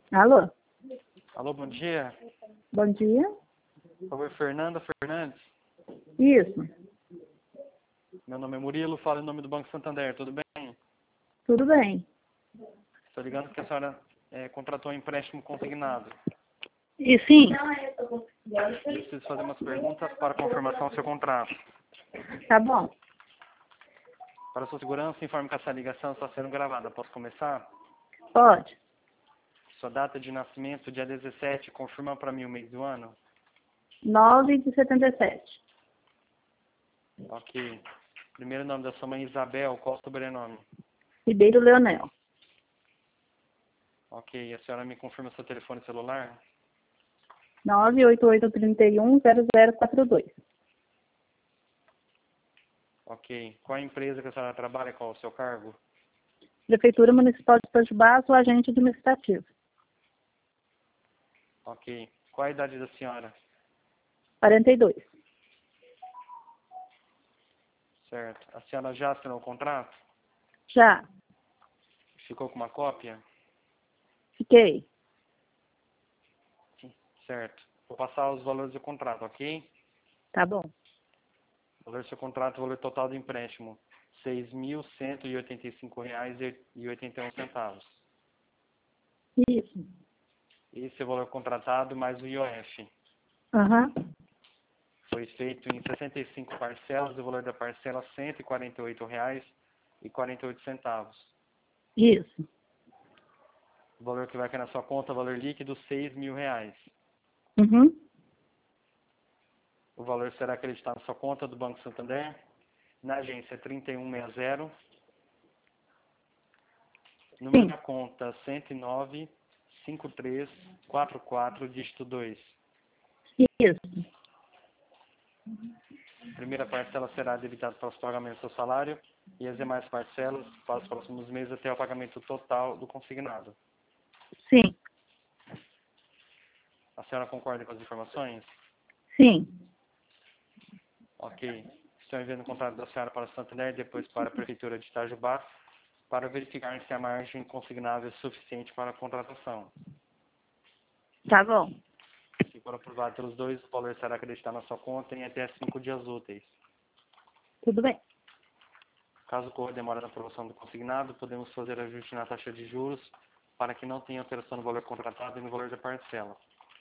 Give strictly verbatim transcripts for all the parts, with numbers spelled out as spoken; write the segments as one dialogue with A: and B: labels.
A: Alô?
B: Alô, bom dia.
A: Bom dia.
B: Por favor, Fernanda Fernandes.
A: Isso.
B: Meu nome é Murilo, falo em nome do Banco Santander, tudo bem?
A: Tudo bem.
B: Estou ligando porque a senhora é, contratou um empréstimo consignado.
A: E sim.
B: Eu preciso fazer umas perguntas para confirmação do seu contrato.
A: Tá bom.
B: Para sua segurança, informe que essa ligação está sendo gravada. Posso começar?
A: Pode.
B: Sua data de nascimento, dia dezessete, confirma para mim o mês do ano?
A: nove de setenta e sete.
B: Ok. Primeiro nome da sua mãe, Isabel. Qual o sobrenome?
A: Ribeiro Leonel.
B: Ok. A senhora me confirma seu telefone celular?
A: nove oito oito três um zero zero quatro dois.
B: Ok. Qual a empresa que a senhora trabalha? Qual o seu cargo?
A: Prefeitura Municipal de Porto de Baixo, agente administrativo.
B: Ok. Qual a idade da senhora?
A: quarenta e dois.
B: Certo. A senhora já assinou o contrato?
A: Já.
B: Ficou com uma cópia?
A: Fiquei.
B: Certo. Vou passar os valores do contrato, ok?
A: Tá bom.
B: O valor do seu contrato, o valor total do empréstimo, seis mil cento e oitenta e cinco reais e oitenta e um centavos.
A: Isso.
B: Esse é o valor contratado mais o I O F.
A: Aham.
B: Foi feito em sessenta e cinco parcelas, o valor da parcela cento e quarenta e oito reais e quarenta e oito centavos.
A: Isso.
B: O valor que vai cair na sua conta, o valor líquido, seis mil reais.
A: Uhum.
B: O valor será acreditado na sua conta do Banco Santander, na agência trinta e um sessenta, número
A: Sim.
B: da conta cento e nove, cinquenta e três, quarenta e quatro, dígito dois.
A: Isso.
B: A primeira parcela será debitada para os pagamentos do seu salário e as demais parcelas para os próximos meses até o pagamento total do consignado.
A: Sim.
B: A senhora concorda com as informações?
A: Sim.
B: Ok. Estou enviando o contrato da senhora para o Santander e depois para a Prefeitura de Itajubá para verificar se a margem consignável é suficiente para a contratação.
A: Tá bom.
B: Se for aprovado pelos dois, o valor será acreditado na sua conta em até cinco dias úteis.
A: Tudo bem.
B: Caso ocorra demora na aprovação do consignado, podemos fazer ajuste na taxa de juros para que não tenha alteração no valor contratado e no valor da parcela.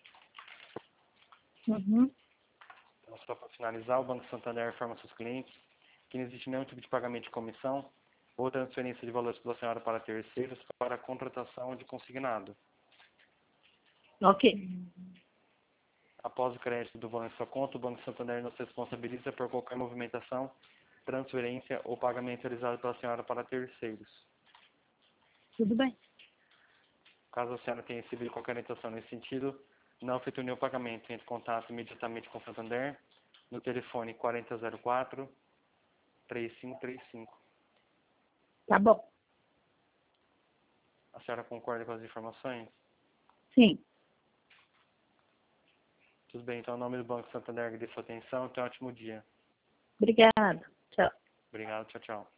A: Uhum.
B: Então, só para finalizar, o Banco Santander informa aos seus clientes que não existe nenhum tipo de pagamento de comissão ou transferência de valores pela senhora para terceiros para a contratação de consignado.
A: Ok.
B: Após o crédito do valor em sua conta, o Banco Santander não se responsabiliza por qualquer movimentação, transferência ou pagamento realizado pela senhora para terceiros.
A: Tudo bem.
B: Caso a senhora tenha recebido qualquer orientação nesse sentido, não efetue nenhum pagamento, entre em contato imediatamente com o Santander no telefone quarenta zero quatro, três cinco três cinco.
A: Tá bom.
B: A senhora concorda com as informações?
A: Sim.
B: Tudo bem, então, em nome do Banco Santander, agradeço a sua atenção e tenha um ótimo dia.
A: Obrigada. Tchau.
B: Obrigado, tchau, tchau.